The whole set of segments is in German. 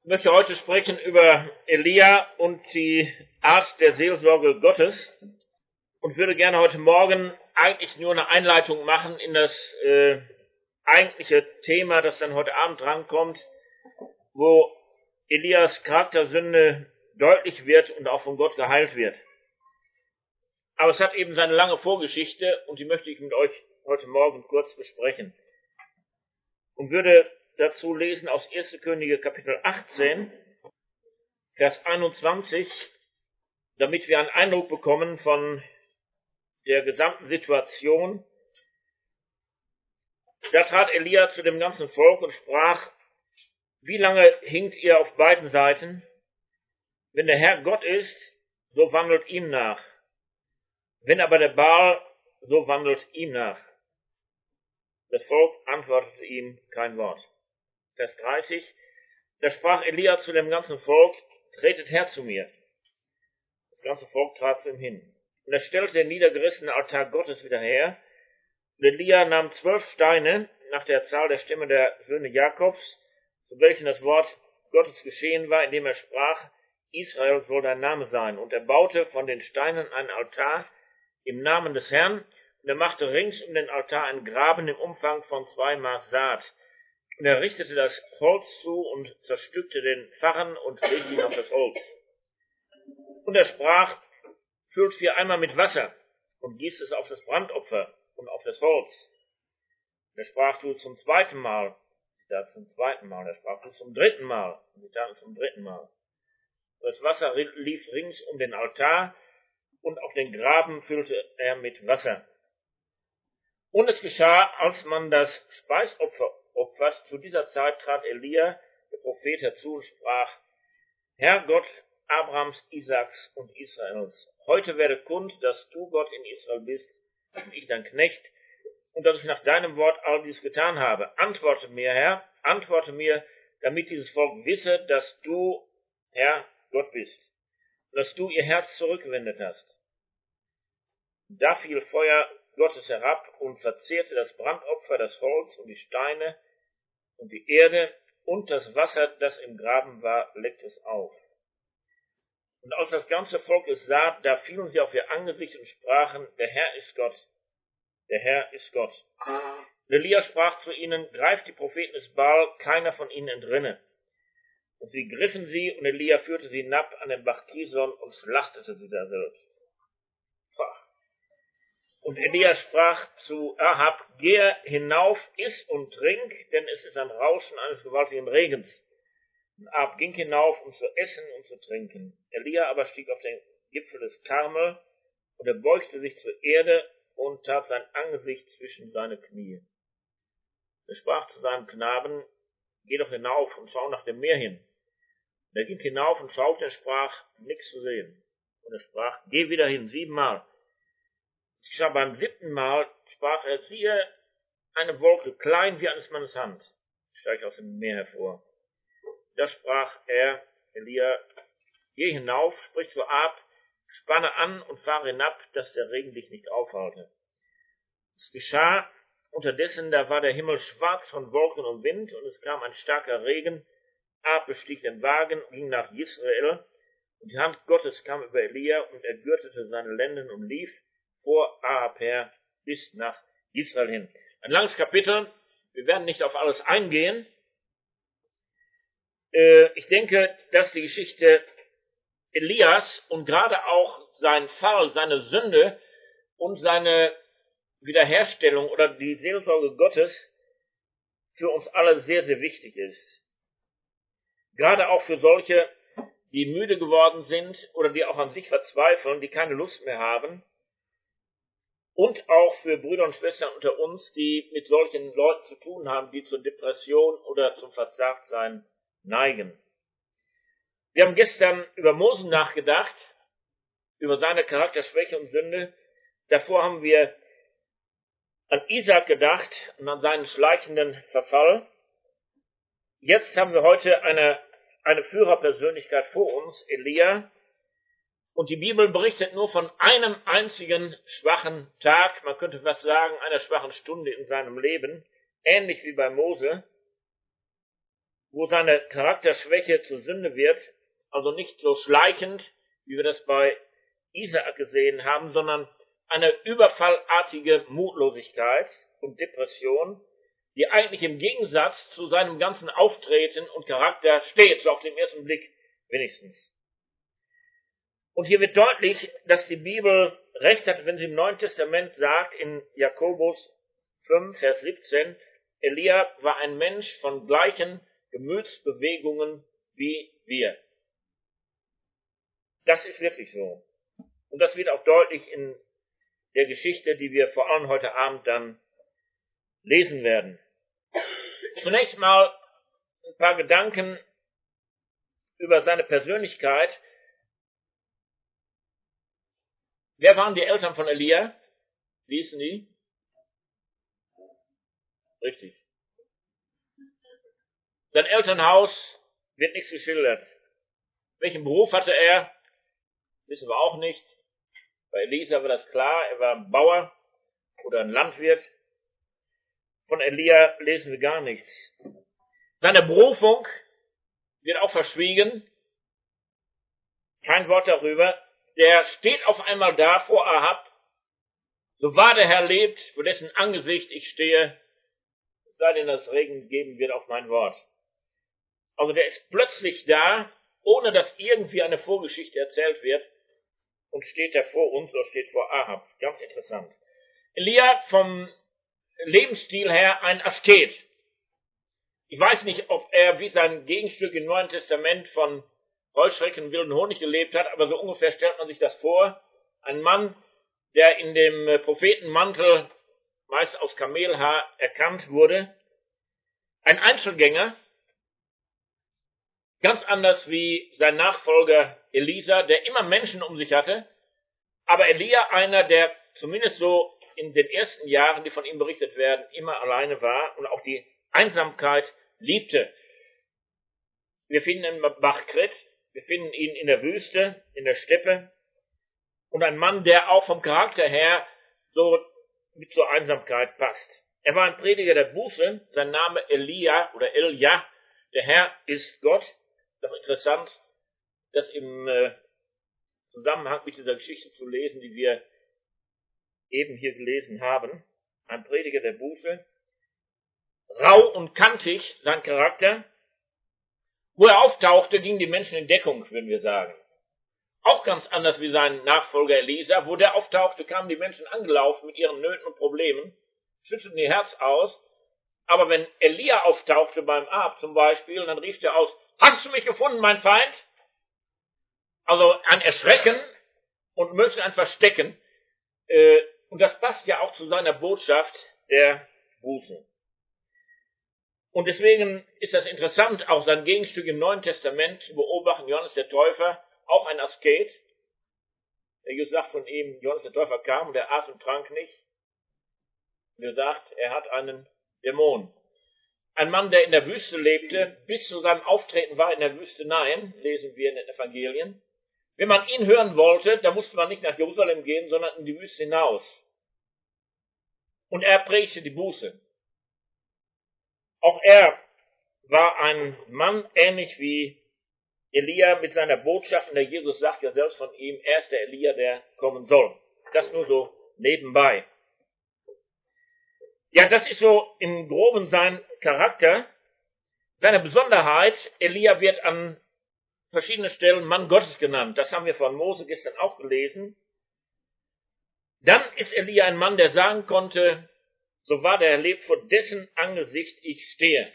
Ich möchte heute sprechen über Elia und die Art der Seelsorge Gottes und würde gerne heute Morgen eigentlich nur eine Einleitung machen in das eigentliche Thema, das dann heute Abend drankommt, wo Elias Charaktersünde deutlich wird und auch von Gott geheilt wird. Aber es hat eben seine lange Vorgeschichte und die möchte ich mit euch heute Morgen kurz besprechen. Und würde dazu lesen aus 1. Könige Kapitel 18, Vers 21, damit wir einen Eindruck bekommen von der gesamten Situation. Da trat Elia zu dem ganzen Volk und sprach: Wie lange hinkt ihr auf beiden Seiten? Wenn der Herr Gott ist, so wandelt ihm nach. Wenn aber der Baal, so wandelt ihm nach. Das Volk antwortete ihm kein Wort. Vers 30. Da sprach Elia zu dem ganzen Volk: Tretet her zu mir. Das ganze Volk trat zu ihm hin. Und er stellte den niedergerissenen Altar Gottes wieder her. Und Elia nahm 12 Steine nach der Zahl der Stämme der Söhne Jakobs, zu welchen das Wort Gottes geschehen war, indem er sprach: Israel soll dein Name sein. Und er baute von den Steinen einen Altar im Namen des Herrn. Und er machte rings um den Altar einen Graben im Umfang von 2 Maß Saat. Und er richtete das Holz zu und zerstückte den Pfarren und legte ihn auf das Holz. Und er sprach: Füllt 4 Eimer mit Wasser und gießt es auf das Brandopfer und auf das Holz. Und er sprach: Du zum 2. Mal. Sie taten zum 2. Mal. Er sprach: Du zum 3. Mal. Und sie taten zum 3. Mal. Das Wasser lief rings um den Altar und auch den Graben füllte er mit Wasser. Und es geschah, als man das Speisopfer opfert, zu dieser Zeit trat Elia, der Prophet, herzu und sprach: Herr Gott Abrahams, Isaaks und Israels, heute werde kund, dass du Gott in Israel bist und ich dein Knecht, und dass ich nach deinem Wort all dies getan habe. Antworte mir, Herr, antworte mir, damit dieses Volk wisse, dass du, Herr, Gott bist, und dass du ihr Herz zurückgewendet hast. Da fiel Feuer Gottes herab und verzehrte das Brandopfer, das Holz und die Steine und die Erde, und das Wasser, das im Graben war, leckte es auf. Und als das ganze Volk es sah, da fielen sie auf ihr Angesicht und sprachen: Der Herr ist Gott, der Herr ist Gott. Und Elia sprach zu ihnen: Greift die Propheten des Baal, keiner von ihnen entrinne. Und sie griffen sie, und Elia führte sie hinab an den Bach Kison und schlachtete sie da selbst. Und Elia sprach zu Ahab: Gehe hinauf, iss und trink, denn es ist ein Rauschen eines gewaltigen Regens. Und Ahab ging hinauf, um zu essen und zu trinken. Elia aber stieg auf den Gipfel des Karmel, und er beugte sich zur Erde und tat sein Angesicht zwischen seine Knie. Er sprach zu seinem Knaben: Geh doch hinauf und schau nach dem Meer hin. Und er ging hinauf und schaute und sprach: Nichts zu sehen. Und er sprach: Geh wieder hin, 7 Mal. Es geschah beim 7. Mal, sprach er: Siehe, eine Wolke, klein wie eines Mannes Hand, steigt aus dem Meer hervor. Da sprach er, Elia: Geh hinauf, sprich zu Ahab, spanne an und fahre hinab, dass der Regen dich nicht aufhalte. Es geschah unterdessen, da war der Himmel schwarz von Wolken und Wind, und es kam ein starker Regen. Ahab bestieg den Wagen und ging nach Israel, und die Hand Gottes kam über Elia, und er gürtete seine Lenden und lief vor Ahab her bis nach Israel hin. Ein langes Kapitel, wir werden nicht auf alles eingehen. Ich denke, dass die Geschichte Elias und gerade auch sein Fall, seine Sünde und seine Wiederherstellung oder die Seelsorge Gottes für uns alle sehr, sehr wichtig ist. Gerade auch für solche, die müde geworden sind oder die auch an sich verzweifeln, die keine Lust mehr haben. Und auch für Brüder und Schwestern unter uns, die mit solchen Leuten zu tun haben, die zur Depression oder zum Verzagtsein neigen. Wir haben gestern über Mose nachgedacht, über seine Charakterschwäche und Sünde. Davor haben wir an Isaak gedacht und an seinen schleichenden Verfall. Jetzt haben wir heute eine Führerpersönlichkeit vor uns, Elia. Und die Bibel berichtet nur von einem einzigen schwachen Tag, man könnte fast sagen, einer schwachen Stunde in seinem Leben, ähnlich wie bei Mose, wo seine Charakterschwäche zur Sünde wird, also nicht so schleichend, wie wir das bei Isaak gesehen haben, sondern eine überfallartige Mutlosigkeit und Depression, die eigentlich im Gegensatz zu seinem ganzen Auftreten und Charakter steht, so auf den ersten Blick wenigstens. Und hier wird deutlich, dass die Bibel recht hat, wenn sie im Neuen Testament sagt, in Jakobus 5, Vers 17, Elia war ein Mensch von gleichen Gemütsbewegungen wie wir. Das ist wirklich so. Und das wird auch deutlich in der Geschichte, die wir vor allem heute Abend dann lesen werden. Zunächst mal ein paar Gedanken über seine Persönlichkeit. Wer waren die Eltern von Elia? Wie hießen die? Richtig. Sein Elternhaus wird nichts geschildert. Welchen Beruf hatte er? Wissen wir auch nicht. Bei Elisa war das klar, er war ein Bauer oder ein Landwirt. Von Elia lesen wir gar nichts. Seine Berufung wird auch verschwiegen. Kein Wort darüber. Der steht auf einmal da vor Ahab. So wahr der Herr lebt, vor dessen Angesicht ich stehe, es sei denn, dass Regen geben wird auf mein Wort. Also der ist plötzlich da, ohne dass irgendwie eine Vorgeschichte erzählt wird, und steht da vor uns, oder steht vor Ahab. Ganz interessant. Elia vom Lebensstil her ein Asket. Ich weiß nicht, ob er wie sein Gegenstück im Neuen Testament von Heuschrecken und wilden Honig gelebt hat, aber so ungefähr stellt man sich das vor. Ein Mann, der in dem Prophetenmantel meist aus Kamelhaar erkannt wurde. Ein Einzelgänger, ganz anders wie sein Nachfolger Elisa, der immer Menschen um sich hatte, aber Elia einer, der zumindest so in den ersten Jahren, die von ihm berichtet werden, immer alleine war und auch die Einsamkeit liebte. Wir finden ihn im Bachkrit, wir finden ihn in der Wüste, in der Steppe, und ein Mann, der auch vom Charakter her so mit zur Einsamkeit passt. Er war ein Prediger der Buße, sein Name Elia oder Elja, der Herr ist Gott. Doch interessant, das im Zusammenhang mit dieser Geschichte zu lesen, die wir eben hier gelesen haben. Ein Prediger der Buße, rau und kantig sein Charakter. Wo er auftauchte, gingen die Menschen in Deckung, würden wir sagen. Auch ganz anders wie sein Nachfolger Elisa. Wo der auftauchte, kamen die Menschen angelaufen mit ihren Nöten und Problemen, schütteten ihr Herz aus. Aber wenn Elia auftauchte beim Ahab zum Beispiel, dann rief er aus, hast du mich gefunden, mein Feind? Also ein Erschrecken und möglichst ein Verstecken. Und das passt ja auch zu seiner Botschaft der Buße. Und deswegen ist das interessant, auch sein Gegenstück im Neuen Testament zu beobachten, Johannes der Täufer, auch ein Asket. Der Jesus sagt von ihm, Johannes der Täufer kam und er aß und trank nicht. Und er sagt, er hat einen Dämon. Ein Mann, der in der Wüste lebte, bis zu seinem Auftreten war in der Wüste Nein, lesen wir in den Evangelien. Wenn man ihn hören wollte, da musste man nicht nach Jerusalem gehen, sondern in die Wüste hinaus. Und er predigte die Buße. Auch er war ein Mann, ähnlich wie Elia mit seiner Botschaft, und der Jesus sagt ja selbst von ihm, er ist der Elia, der kommen soll. Das nur so nebenbei. Ja, das ist so im Groben sein Charakter. Seine Besonderheit, Elia wird an verschiedenen Stellen Mann Gottes genannt. Das haben wir von Mose gestern auch gelesen. Dann ist Elia ein Mann, der sagen konnte, so wahr der Herr lebt, vor dessen Angesicht ich stehe.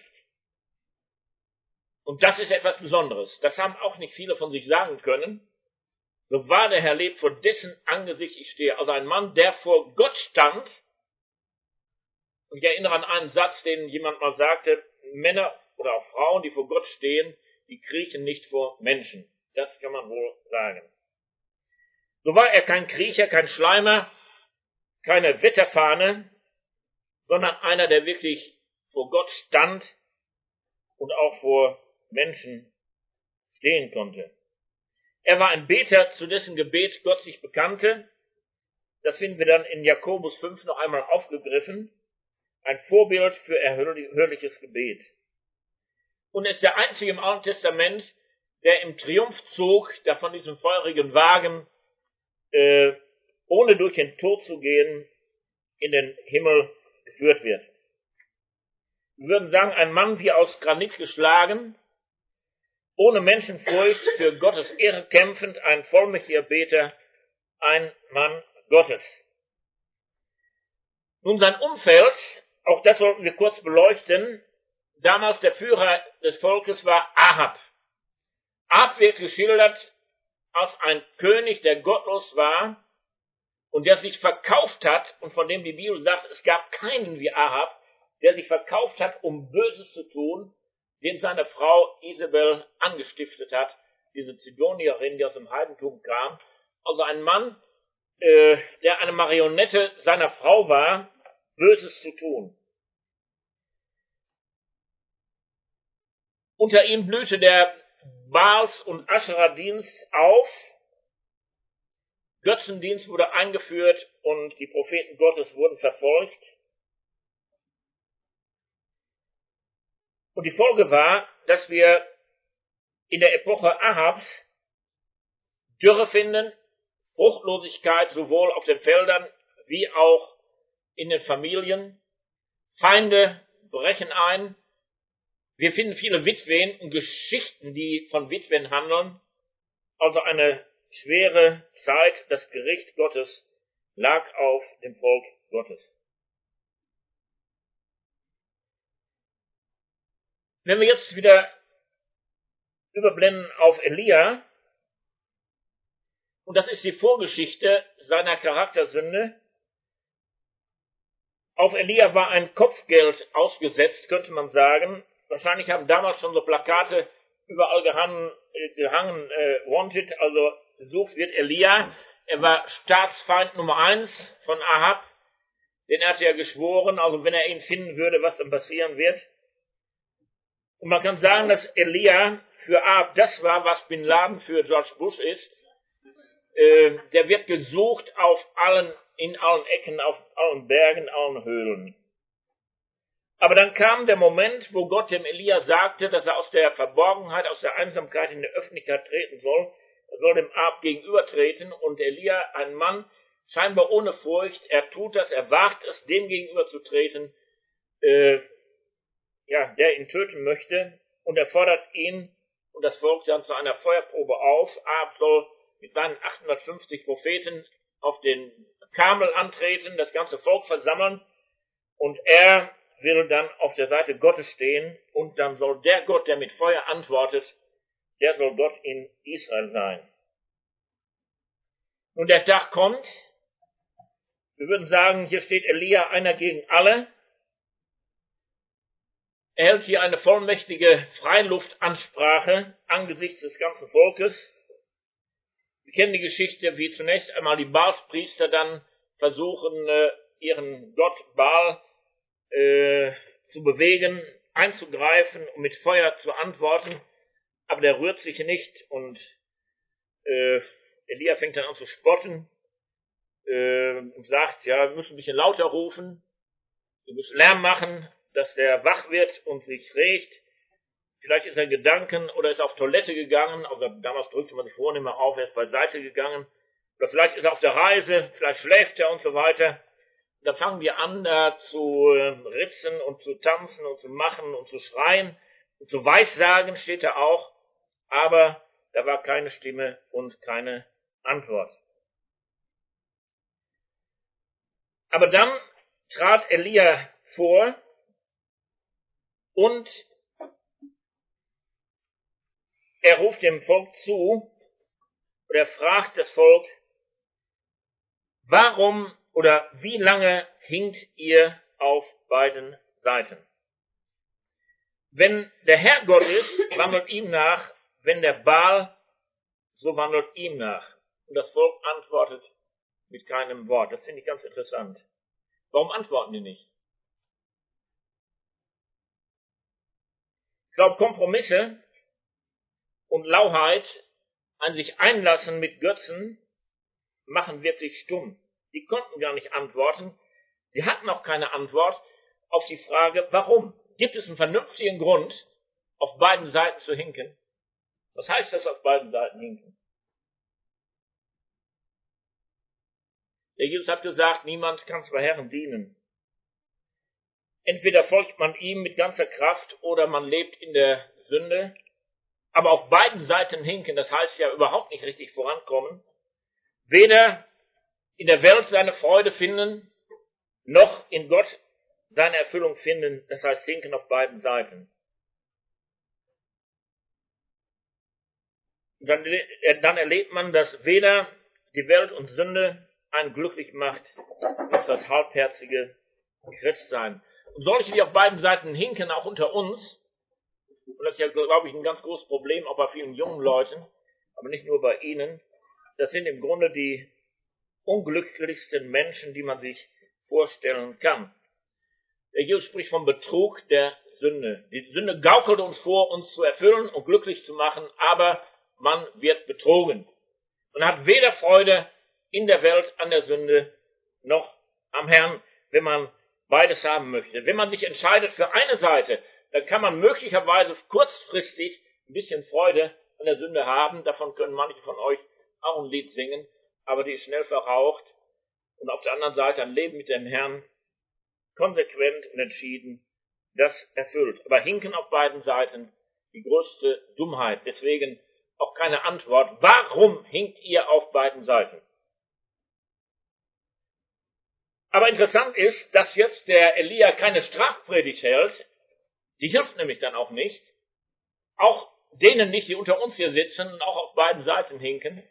Und das ist etwas Besonderes. Das haben auch nicht viele von sich sagen können. So wahr der Herr lebt, vor dessen Angesicht ich stehe. Also ein Mann, der vor Gott stand. Und ich erinnere an einen Satz, den jemand mal sagte, Männer oder auch Frauen, die vor Gott stehen, die kriechen nicht vor Menschen. Das kann man wohl sagen. So war er kein Kriecher, kein Schleimer, keine Wetterfahne, sondern einer, der wirklich vor Gott stand und auch vor Menschen stehen konnte. Er war ein Beter, zu dessen Gebet Gott sich bekannte. Das finden wir dann in Jakobus 5 noch einmal aufgegriffen. Ein Vorbild für erhörliches Gebet. und ist der einzige im Alten Testament, der im Triumphzug da von diesem feurigen Wagen, ohne durch den Tod zu gehen, in den Himmel geführt wird. Wir würden sagen, ein Mann wie aus Granit geschlagen, ohne Menschenfurcht, für Gottes Ehre kämpfend, ein vollmächtiger Beter, ein Mann Gottes. Nun sein Umfeld, auch das sollten wir kurz beleuchten. Damals der Führer des Volkes war Ahab. Ahab wird geschildert als ein König, der gottlos war und der sich verkauft hat und von dem die Bibel sagt, es gab keinen wie Ahab, der sich verkauft hat, um Böses zu tun, den seine Frau Isabel angestiftet hat, diese Zidonierin, die aus dem Heidentum kam. Also ein Mann, der eine Marionette seiner Frau war, Böses zu tun. Unter ihm blühte der Baals- und Aschera-Dienst auf, Götzendienst wurde eingeführt und die Propheten Gottes wurden verfolgt. Und die Folge war, dass wir in der Epoche Ahabs Dürre finden, Fruchtlosigkeit sowohl auf den Feldern wie auch in den Familien. Feinde brechen ein. Wir finden viele Witwen und Geschichten, die von Witwen handeln. Also eine schwere Zeit, das Gericht Gottes lag auf dem Volk Gottes. Wenn wir jetzt wieder überblenden auf Elia, und das ist die Vorgeschichte seiner Charaktersünde, auf Elia war ein Kopfgeld ausgesetzt, könnte man sagen. Wahrscheinlich haben damals schon so Plakate überall gehangen, wanted, also gesucht wird Elia. Er war Staatsfeind Nummer 1 von Ahab. Den hatte er geschworen, also wenn er ihn finden würde, was dann passieren wird. Und man kann sagen, dass Elia für Ahab das war, was Bin Laden für George Bush ist. Der wird gesucht in allen Ecken, auf allen Bergen, allen Höhlen. Aber dann kam der Moment, wo Gott dem Elia sagte, dass er aus der Verborgenheit, aus der Einsamkeit in die Öffentlichkeit treten soll. Er soll dem Ahab gegenübertreten und Elia, ein Mann, scheinbar ohne Furcht, er tut das, er wagt es, dem gegenüberzutreten, der ihn töten möchte, und er fordert ihn und das Volk dann zu einer Feuerprobe auf. Ahab soll mit seinen 850 Propheten auf den Karmel antreten, das ganze Volk versammeln, und er will dann auf der Seite Gottes stehen, und dann soll der Gott, der mit Feuer antwortet, der soll Gott in Israel sein. Und der Tag kommt, wir würden sagen, hier steht Elia einer gegen alle. Er hält hier eine vollmächtige Freiluftansprache angesichts des ganzen Volkes. Wir kennen die Geschichte, wie zunächst einmal die Baalspriester dann versuchen, ihren Gott Baal zu bewegen, einzugreifen und mit Feuer zu antworten, aber der rührt sich nicht, und Elia fängt dann an zu spotten und sagt, ja, wir müssen ein bisschen lauter rufen, wir müssen Lärm machen, dass der wach wird und sich regt. Vielleicht ist er in Gedanken oder ist auf Toilette gegangen, also damals drückte man sich vornehmer auf, er ist beiseite gegangen, oder vielleicht ist er auf der Reise, vielleicht schläft er und so weiter. Und dann fangen wir an, da zu ritzen und zu tanzen und zu machen und zu schreien und zu weissagen, steht da auch, aber da war keine Stimme und keine Antwort. Aber dann trat Elia vor und er ruft dem Volk zu, und er fragt das Volk, warum oder wie lange hinkt ihr auf beiden Seiten? Wenn der Herr Gott ist, wandelt ihm nach, wenn der Baal, so wandelt ihm nach. Und das Volk antwortet mit keinem Wort. Das finde ich ganz interessant. Warum antworten die nicht? Ich glaube, Kompromisse und Lauheit, an sich einlassen mit Götzen, machen wirklich stumm. Die konnten gar nicht antworten. Sie hatten auch keine Antwort auf die Frage, warum? Gibt es einen vernünftigen Grund, auf beiden Seiten zu hinken? Was heißt das, auf beiden Seiten hinken? Der Jesus hat gesagt, niemand kann zwei Herren dienen. Entweder folgt man ihm mit ganzer Kraft oder man lebt in der Sünde. Aber auf beiden Seiten hinken, das heißt ja überhaupt nicht richtig vorankommen. Weder in der Welt seine Freude finden, noch in Gott seine Erfüllung finden. Das heißt hinken auf beiden Seiten. Und dann erlebt man, dass weder die Welt und Sünde einen glücklich macht, noch das halbherzige Christsein. Und solche, die auf beiden Seiten hinken, auch unter uns, und das ist ja, glaube ich, ein ganz großes Problem, auch bei vielen jungen Leuten, aber nicht nur bei ihnen, das sind im Grunde die unglücklichsten Menschen, die man sich vorstellen kann. Der Jesus spricht vom Betrug der Sünde. Die Sünde gaukelt uns vor, uns zu erfüllen und glücklich zu machen, aber man wird betrogen. Man hat weder Freude in der Welt an der Sünde, noch am Herrn, wenn man beides haben möchte. Wenn man sich entscheidet für eine Seite, dann kann man möglicherweise kurzfristig ein bisschen Freude an der Sünde haben. Davon können manche von euch auch ein Lied singen, aber die ist schnell verraucht. Und auf der anderen Seite ein Leben mit dem Herrn, konsequent und entschieden, das erfüllt. Aber hinken auf beiden Seiten, die größte Dummheit. Deswegen auch keine Antwort. Warum hinkt ihr auf beiden Seiten? Aber interessant ist, dass jetzt der Elia keine Strafpredigt hält. Die hilft nämlich dann auch nicht. Auch denen nicht, die unter uns hier sitzen und auch auf beiden Seiten hinken.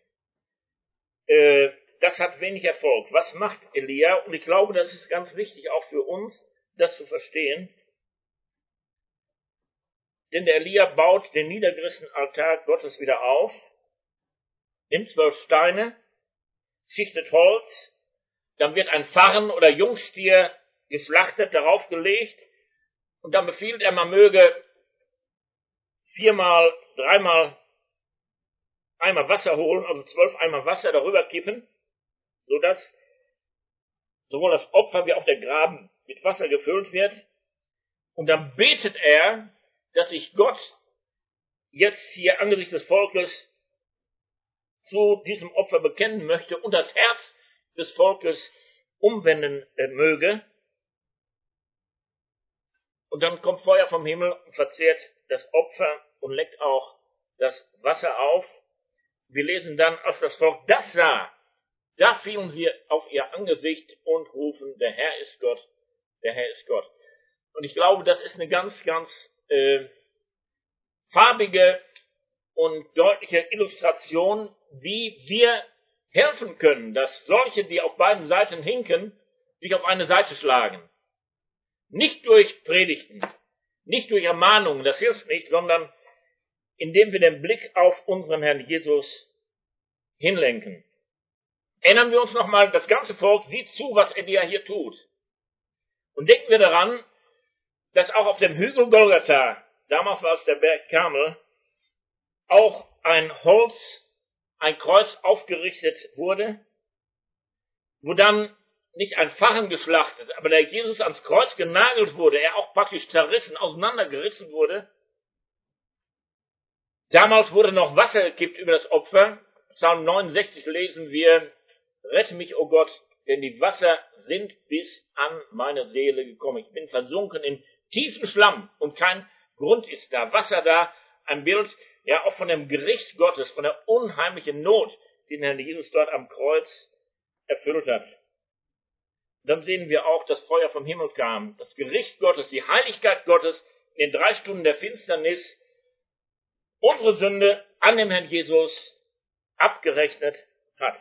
Das hat wenig Erfolg. Was macht Elia? Und ich glaube, das ist ganz wichtig auch für uns, das zu verstehen. Denn der Elia baut den niedergerissenen Altar Gottes wieder auf, nimmt 12 Steine, schichtet Holz, dann wird ein Farren oder Jungstier geschlachtet, darauf gelegt, und dann befiehlt er, man möge 4-mal, 3-mal Eimer Wasser holen, also 12 Eimer Wasser darüber kippen, sodass sowohl das Opfer wie auch der Graben mit Wasser gefüllt wird. Und dann betet er, dass sich Gott jetzt hier angesichts des Volkes zu diesem Opfer bekennen möchte und das Herz des Volkes umwenden möge. Und dann kommt Feuer vom Himmel und verzehrt das Opfer und leckt auch das Wasser auf. Wir lesen dann, als das Volk das sah, da fielen sie auf ihr Angesicht und rufen, der Herr ist Gott, der Herr ist Gott. Und ich glaube, das ist eine ganz, ganz farbige und deutliche Illustration, wie wir helfen können, dass solche, die auf beiden Seiten hinken, sich auf eine Seite schlagen. Nicht durch Predigten, nicht durch Ermahnungen, das hilft nicht, sondern indem wir den Blick auf unseren Herrn Jesus hinlenken. Erinnern wir uns nochmal, das ganze Volk sieht zu, was Elia hier tut. Und denken wir daran, dass auch auf dem Hügel Golgatha, damals war es der Berg Karmel, auch ein Kreuz aufgerichtet wurde, wo dann nicht ein Farren geschlachtet, aber der Jesus ans Kreuz genagelt wurde, er auch praktisch zerrissen, auseinandergerissen wurde. Damals wurde noch Wasser gekippt über das Opfer. Psalm 69 lesen wir, rette mich, o Gott, denn die Wasser sind bis an meine Seele gekommen. Ich bin versunken in tiefen Schlamm und kein Grund ist da. Wasser da, ein Bild, ja auch von dem Gericht Gottes, von der unheimlichen Not, die der Herr Jesus dort am Kreuz erfüllt hat. Dann sehen wir auch, dass Feuer vom Himmel kam, das Gericht Gottes, die Heiligkeit Gottes in den 3 Stunden der Finsternis, unsere Sünde an dem Herrn Jesus abgerechnet hat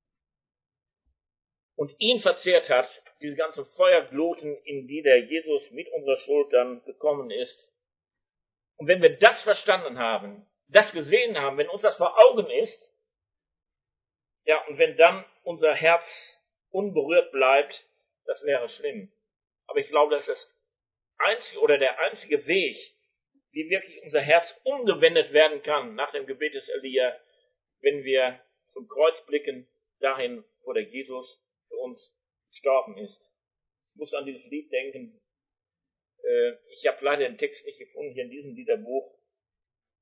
und ihn verzehrt hat, diese ganzen Feuergluten, in die der Jesus mit unserer Schuld dann gekommen ist. Und wenn wir das verstanden haben, das gesehen haben, wenn uns das vor Augen ist, ja, und wenn dann unser Herz unberührt bleibt, das wäre schlimm. Aber ich glaube, das ist das einzige oder der einzige Weg, wie wirklich unser Herz umgewendet werden kann nach dem Gebet des Elia, wenn wir zum Kreuz blicken, dahin, wo der Jesus für uns gestorben ist. Ich muss an dieses Lied denken. Ich habe leider den Text nicht gefunden hier in diesem Liederbuch.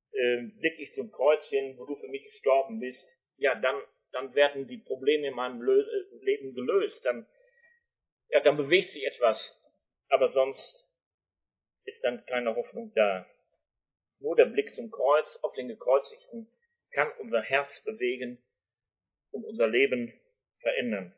blicke ich zum Kreuz hin, wo du für mich gestorben bist, ja, dann werden die Probleme in meinem Leben gelöst, dann bewegt sich etwas, aber sonst ist dann keine Hoffnung da. Nur der Blick zum Kreuz, auf den Gekreuzigten, kann unser Herz bewegen und unser Leben verändern.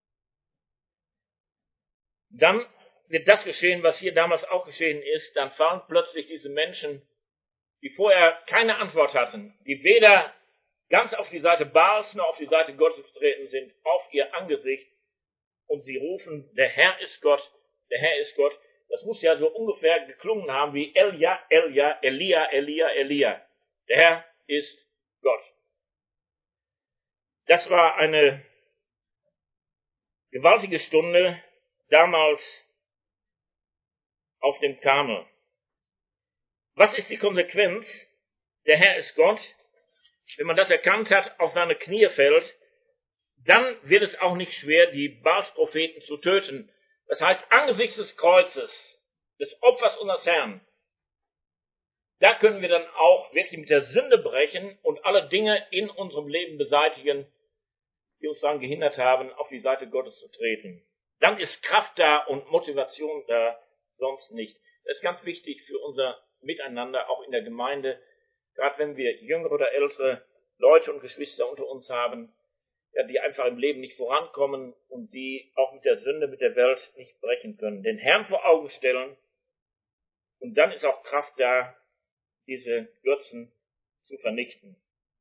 Dann wird das geschehen, was hier damals auch geschehen ist, dann fallen plötzlich diese Menschen, die vorher keine Antwort hatten, die weder ganz auf die Seite Baals noch auf die Seite Gottes getreten sind, auf ihr Angesicht, und sie rufen, der Herr ist Gott, der Herr ist Gott. Das muss ja so ungefähr geklungen haben wie Elja, Elja, Elia, Elia, Elia. Der Herr ist Gott. Das war eine gewaltige Stunde damals auf dem Karmel. Was ist die Konsequenz? Der Herr ist Gott. Wenn man das erkannt hat, auf seine Knie fällt, dann wird es auch nicht schwer, die Baals-Propheten zu töten. Das heißt, angesichts des Kreuzes, des Opfers unseres Herrn, da können wir dann auch wirklich mit der Sünde brechen und alle Dinge in unserem Leben beseitigen, die uns daran gehindert haben, auf die Seite Gottes zu treten. Dann ist Kraft da und Motivation da, sonst nicht. Das ist ganz wichtig für unser Miteinander, auch in der Gemeinde, gerade wenn wir jüngere oder ältere Leute und Geschwister unter uns haben, ja, die einfach im Leben nicht vorankommen und die auch mit der Sünde, mit der Welt nicht brechen können. Den Herrn vor Augen stellen, und dann ist auch Kraft da, diese Götzen zu vernichten.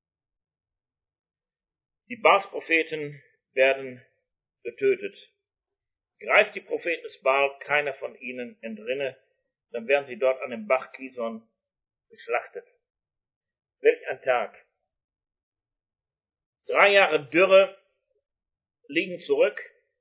Die Baals-Propheten werden getötet. Greift die Propheten des Baal keiner von ihnen entrinne, dann werden sie dort an dem Bach Kison geschlachtet. Welch ein Tag! 3 Jahre Dürre liegen zurück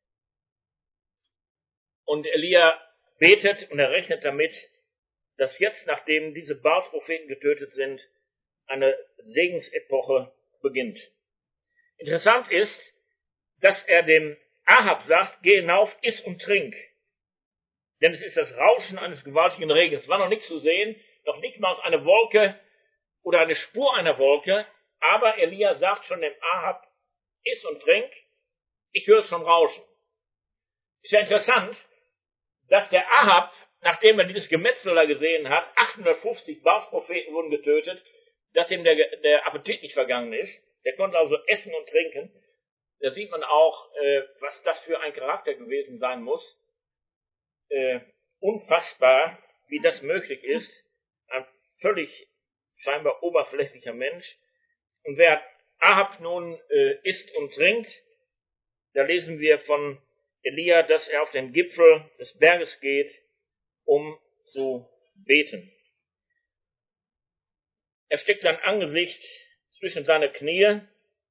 und Elia betet und er rechnet damit, dass jetzt, nachdem diese Baals-Propheten getötet sind, eine Segensepoche beginnt. Interessant ist, dass er dem Ahab sagt, geh hinauf, iss und trink. Denn es ist das Rauschen eines gewaltigen Regens. Es war noch nichts zu sehen, noch nicht mal aus einer Wolke oder eine Spur einer Wolke, aber Elia sagt schon dem Ahab, iss und trink, ich höre es schon rauschen. Ist ja interessant, dass der Ahab, nachdem er dieses Gemetzel da gesehen hat, 850 Baals-Propheten wurden getötet, dass ihm der Appetit nicht vergangen ist. Der konnte also essen und trinken. Da sieht man auch, was das für ein Charakter gewesen sein muss. Unfassbar, wie das möglich ist. Ein völlig scheinbar oberflächlicher Mensch. Und wer Ahab nun isst und trinkt, da lesen wir von Elia, dass er auf den Gipfel des Berges geht, um zu beten. Er steckt sein Angesicht zwischen seine Knie,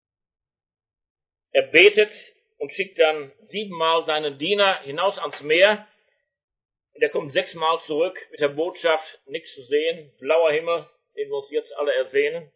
er betet und schickt dann 7-mal seinen Diener hinaus ans Meer, und er kommt 6-mal zurück mit der Botschaft, nichts zu sehen, blauer Himmel, den wir uns jetzt alle ersehnen.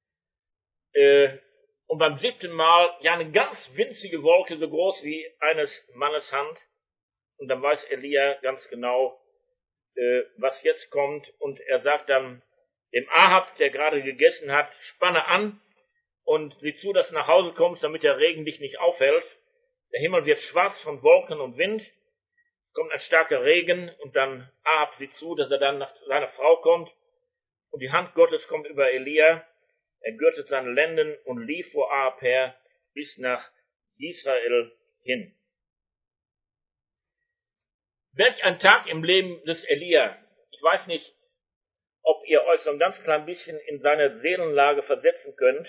Und beim 7. Mal ja eine ganz winzige Wolke, so groß wie eines Mannes Hand. Und dann weiß Elia ganz genau, was jetzt kommt. Und er sagt dann dem Ahab, der gerade gegessen hat, spanne an und sieh zu, dass du nach Hause kommst, damit der Regen dich nicht aufhält. Der Himmel wird schwarz von Wolken und Wind. Kommt ein starker Regen und dann Ahab sieht zu, dass er dann nach seiner Frau kommt. Und die Hand Gottes kommt über Elia. Er gürtet seine Lenden und lief vor Ahab her bis nach Israel hin. Welch ein Tag im Leben des Elia. Ich weiß nicht, ob ihr euch so ein ganz klein bisschen in seine Seelenlage versetzen könnt.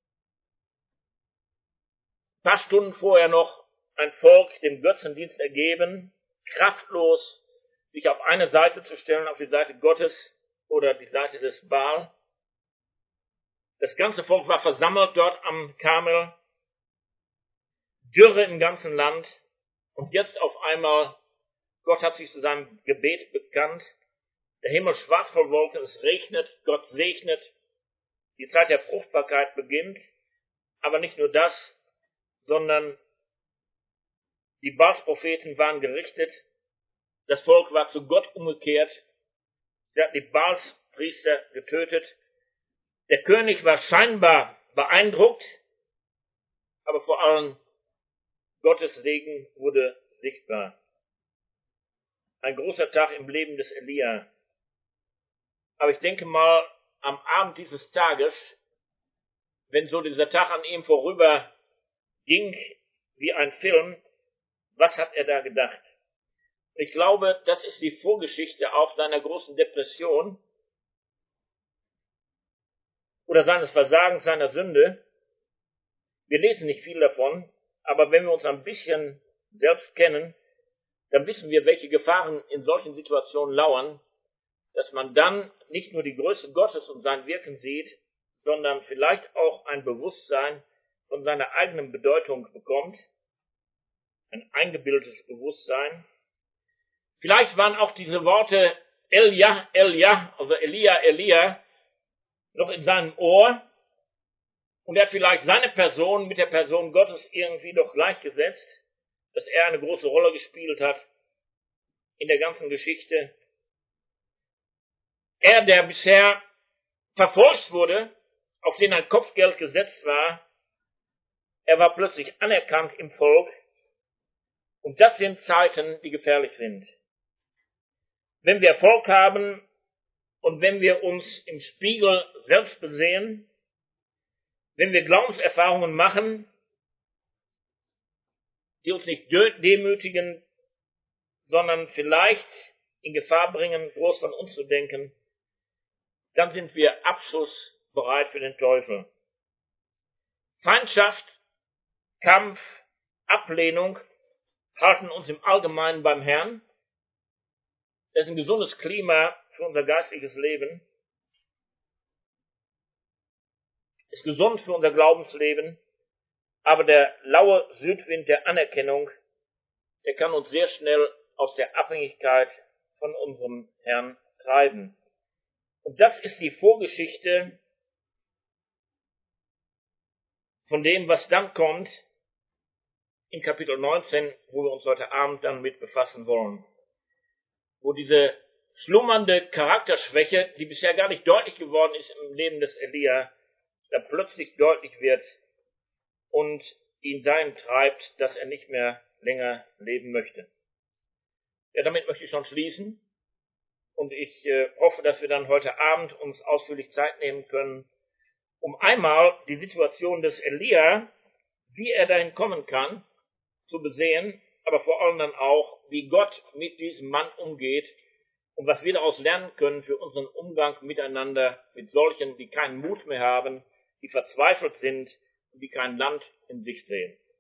Ein paar Stunden vorher noch ein Volk dem Götzendienst ergeben, kraftlos sich auf eine Seite zu stellen, auf die Seite Gottes oder die Seite des Baal. Das ganze Volk war versammelt dort am Karmel, Dürre im ganzen Land, und jetzt auf einmal, Gott hat sich zu seinem Gebet bekannt, der Himmel schwarz voll Wolken, es regnet, Gott segnet, die Zeit der Fruchtbarkeit beginnt, aber nicht nur das, sondern die Baals-Propheten waren gerichtet, das Volk war zu Gott umgekehrt, sie hatten die Baals-Priester getötet, Der König war scheinbar beeindruckt, aber vor allem Gottes Segen wurde sichtbar. Ein großer Tag im Leben des Elia. Aber ich denke mal, am Abend dieses Tages, wenn so dieser Tag an ihm vorüber ging wie ein Film, was hat er da gedacht? Ich glaube, das ist die Vorgeschichte auch seiner großen Depression oder seines Versagens, seiner Sünde. Wir lesen nicht viel davon, aber wenn wir uns ein bisschen selbst kennen, dann wissen wir, welche Gefahren in solchen Situationen lauern, dass man dann nicht nur die Größe Gottes und sein Wirken sieht, sondern vielleicht auch ein Bewusstsein von seiner eigenen Bedeutung bekommt, ein eingebildetes Bewusstsein. Vielleicht waren auch diese Worte Elia, Elia, also Elia, Elia, noch in seinem Ohr und er hat vielleicht seine Person mit der Person Gottes irgendwie doch gleichgesetzt, dass er eine große Rolle gespielt hat in der ganzen Geschichte. Er, der bisher verfolgt wurde, auf den ein Kopfgeld gesetzt war, er war plötzlich anerkannt im Volk. Und das sind Zeiten, die gefährlich sind. Wenn wir Erfolg haben und wenn wir uns im Spiegel selbst besehen, wenn wir Glaubenserfahrungen machen, die uns nicht demütigen, sondern vielleicht in Gefahr bringen, groß von uns zu denken, dann sind wir abschussbereit für den Teufel. Feindschaft, Kampf, Ablehnung halten uns im Allgemeinen beim Herrn. Das ist ein gesundes Klima für unser geistliches Leben. Ist gesund für unser Glaubensleben. Aber der laue Südwind der Anerkennung, der kann uns sehr schnell aus der Abhängigkeit von unserem Herrn treiben. Und das ist die Vorgeschichte von dem, was dann kommt in Kapitel 19, wo wir uns heute Abend dann mit befassen wollen. Wo diese schlummernde Charakterschwäche, die bisher gar nicht deutlich geworden ist im Leben des Elia, da plötzlich deutlich wird und ihn dahin treibt, dass er nicht mehr länger leben möchte. Ja, damit möchte ich schon schließen. Und ich hoffe, dass wir dann heute Abend uns ausführlich Zeit nehmen können, um einmal die Situation des Elia, wie er dahin kommen kann, zu besehen, aber vor allem dann auch, wie Gott mit diesem Mann umgeht und was wir daraus lernen können für unseren Umgang miteinander mit solchen, die keinen Mut mehr haben, die verzweifelt sind und die kein Land in sich sehen.